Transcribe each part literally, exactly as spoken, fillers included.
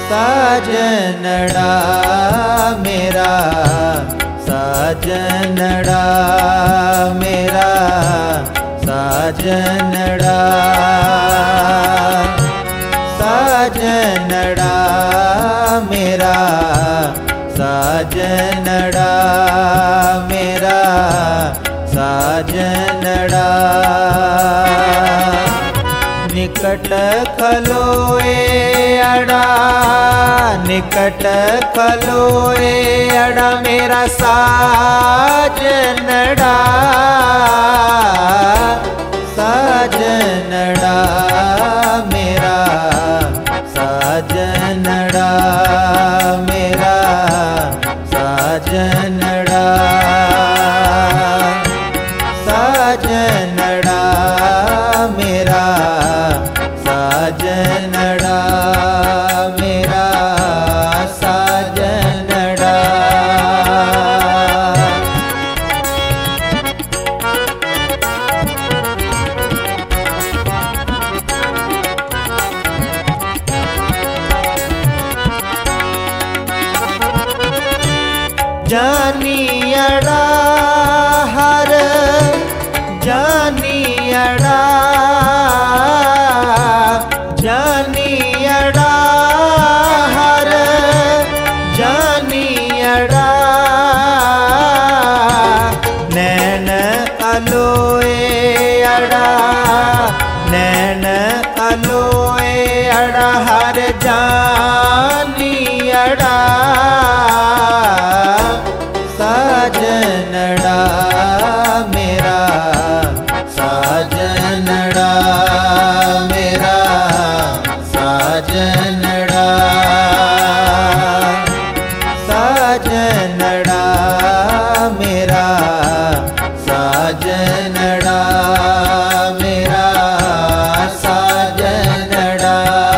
साजनड़ा मेरा साजनड़ा मेरा साजनड़ा साजनड़ा मेरा साजनड़ा मेरा साजनड़ा निकट खलोए अड़ा निकट खलोए अड़ा मेरा साजनड़ा साजनड़ा मेरा साजनड़ा मेरा साजनड़ा साजनड़ा मेरा साजनड़ा मेरा साजनड़ा जानियड़ा हर जानियड़ा जानियड़ा हर जानियड़ा नैन अलोए अड़ा नैन अलोए अड़ा हर जानियड़ा साजनड़ा मेरा साजनड़ा मेरा साजनड़ा साजनड़ा मेरा साजनड़ा मेरा साजनड़ा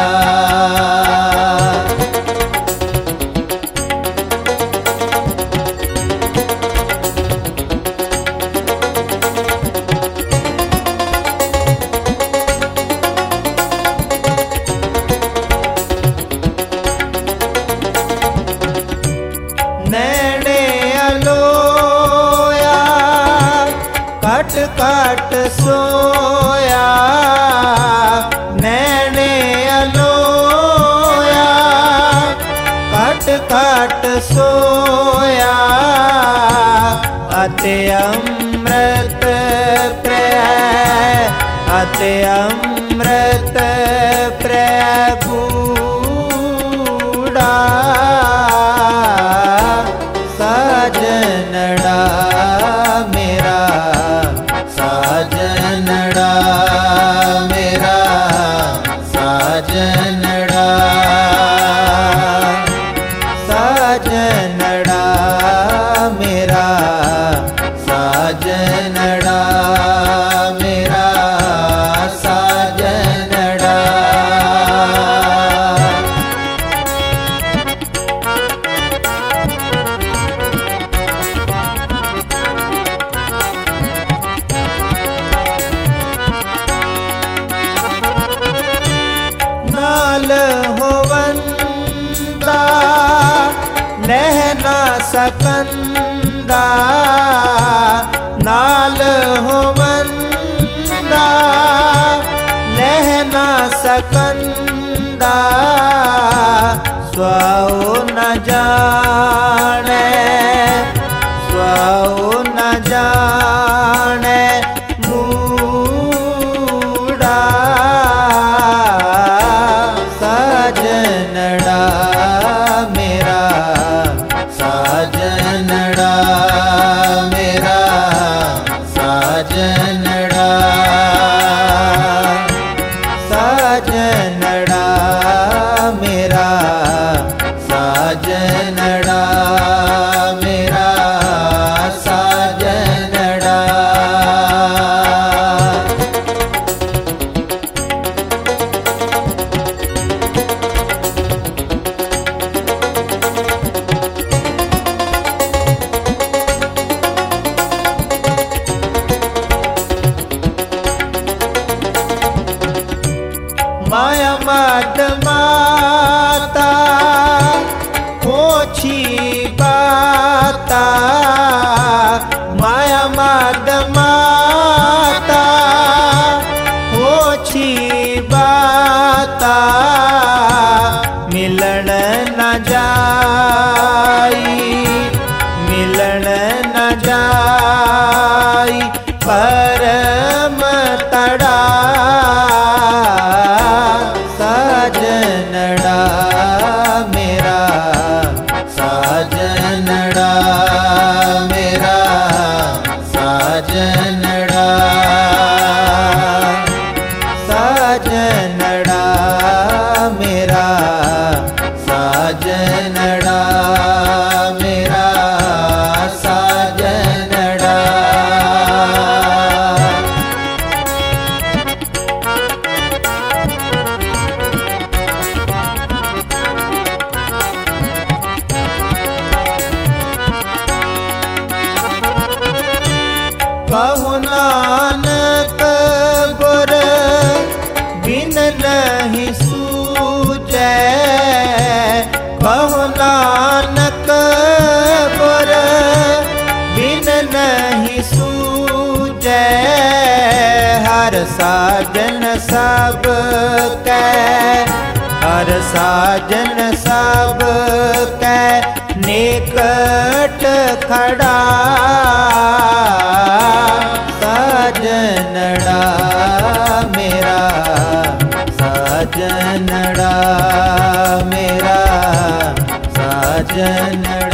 नैने अलोया कट कट सोया नैने अलोया कट कट सोया अति अमृत प्रिय अति अमृत प्रिय गूढ़ा साजनड़ा मेरा साजनड़ा मेरा साजनड़ा साजनड़ा मेरा साजनड़ा मेरा साजनड़ा नाल होवंदा लहना सकंदा नाल होवंदा लहना सकंदा स्वाओ न जाने स्वाओ न जाने मूढ़ा साजनड़ा मेरा साजनड़ा मेरा साजनड़ा साजनड़ा मेरा साजनड़ा मेरा साजनड़ा माया मद माता बाता मिलन न जाई, मिलन न जाई परम तड़ा साजनड़ा मेरा, साजनड़ा मेरा, साजनड़ा साजनड़ा मेरा, साजनड़ा मेरा, साजनड़ा। कहु नानक गुर बिन नहीं सूझै, कहु नानक गुर बिन नहीं सूझै, हर साजन सब कै, हर साजन सब कै निकट खड़ा साजनड़ा मेरा, साजनड़ा मेरा, साजनड़ा।